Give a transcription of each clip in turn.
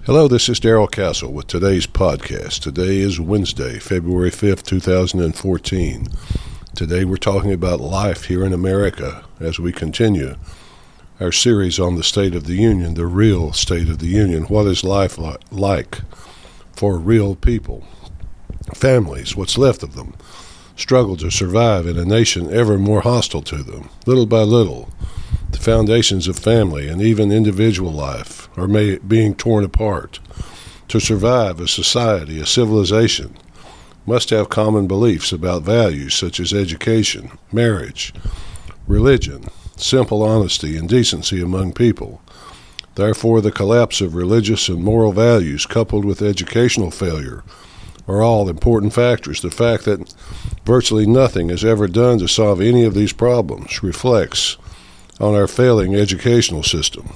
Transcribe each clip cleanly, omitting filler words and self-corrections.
Hello, this is Darrell Castle with today's podcast. Today is Wednesday, February 5th, 2014. Today we're talking about life here in America as we continue our series on the State of the Union, the real State of the Union. What is life like for real people? Families, what's left of them, struggle to survive in a nation ever more hostile to them. Little by little, the foundations of family and even individual life are being torn apart. To survive, a society, a civilization, must have common beliefs about values such as education, marriage, religion, simple honesty, and decency among people. Therefore, the collapse of religious and moral values coupled with educational failure are all important factors. The fact that virtually nothing is ever done to solve any of these problems reflects on our failing educational system.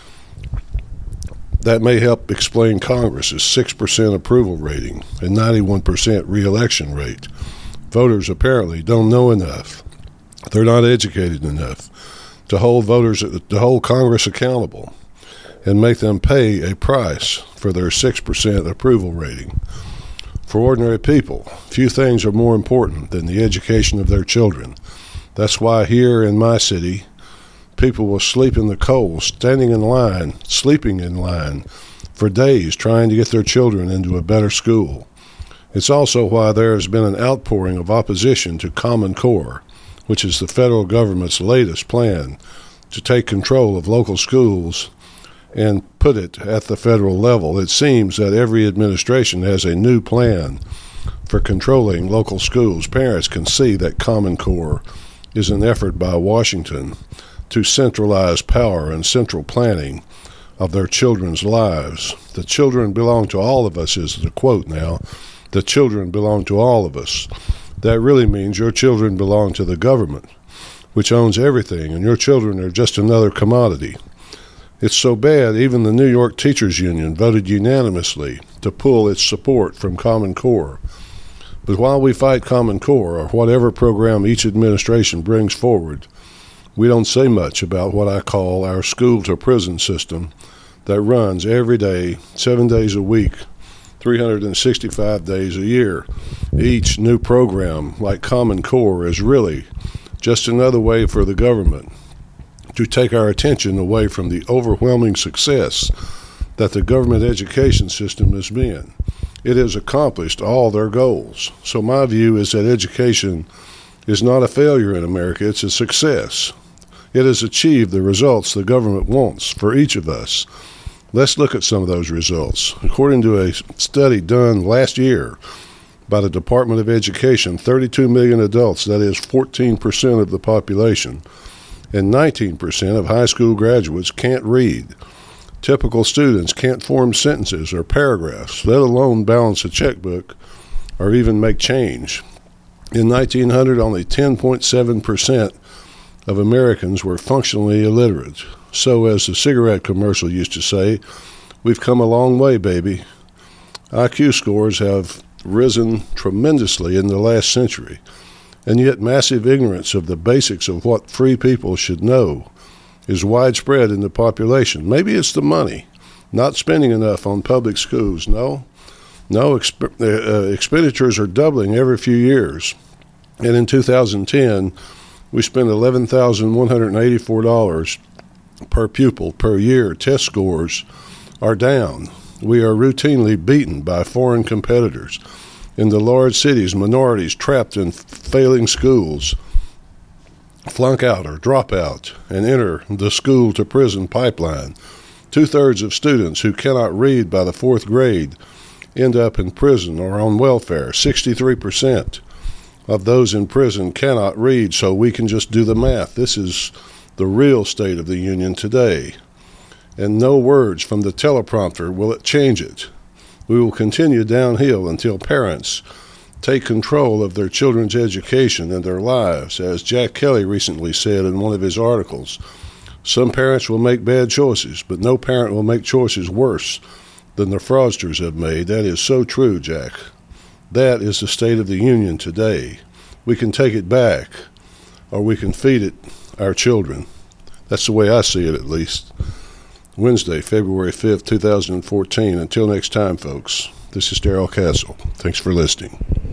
That may help explain Congress's 6% approval rating and 91% re-election rate. Voters apparently don't know enough. They're not educated enough to hold Congress accountable and make them pay a price for their 6% approval rating. For ordinary people, few things are more important than the education of their children. That's why here in my city, people will sleep in the cold, sleeping in line for days trying to get their children into a better school. It's also why there has been an outpouring of opposition to Common Core, which is the federal government's latest plan to take control of local schools and put it at the federal level. It seems that every administration has a new plan for controlling local schools. Parents can see that Common Core is an effort by Washington to centralize power and central planning of their children's lives. The children belong to all of us is the quote now. The children belong to all of us. That really means your children belong to the government, which owns everything, and your children are just another commodity. It's so bad, even the New York Teachers Union voted unanimously to pull its support from Common Core. But while we fight Common Core, or whatever program each administration brings forward, we don't say much about what I call our school-to-prison system that runs every day, 7 days a week, 365 days a year. Each new program, like Common Core, is really just another way for the government to take our attention away from the overwhelming success that the government education system has been. It has accomplished all their goals. So my view is that education is not a failure in America, it's a success. It has achieved the results the government wants for each of us. Let's look at some of those results. According to a study done last year by the Department of Education, 32 million adults, that is 14% of the population, and 19% of high school graduates can't read. Typical students can't form sentences or paragraphs, let alone balance a checkbook or even make change. In 1900, only 10.7% of Americans were functionally illiterate. So, as the cigarette commercial used to say, we've come a long way, baby. IQ scores have risen tremendously in the last century, and yet massive ignorance of the basics of what free people should know is widespread in the population. Maybe it's the money, not spending enough on public schools. No, expenditures are doubling every few years. And in 2010, we spent $11,184 per pupil per year. Test scores are down. We are routinely beaten by foreign competitors. In the large cities, minorities trapped in failing schools flunk out or drop out and enter the school-to-prison pipeline. 2/3 of students who cannot read by the 4th grade end up in prison or on welfare. 63% of those in prison cannot read, so we can just do the math. This is the real State of the Union today. And no words from the teleprompter will change it. We will continue downhill until parents take control of their children's education and their lives. As Jack Kelly recently said in one of his articles, some parents will make bad choices, but no parent will make choices worse than the fraudsters have made. That is so true, Jack. That is the State of the Union today. We can take it back, or we can feed it our children. That's the way I see it, at least. Wednesday, February 5th, 2014. Until next time, folks, this is Darrell Castle. Thanks for listening.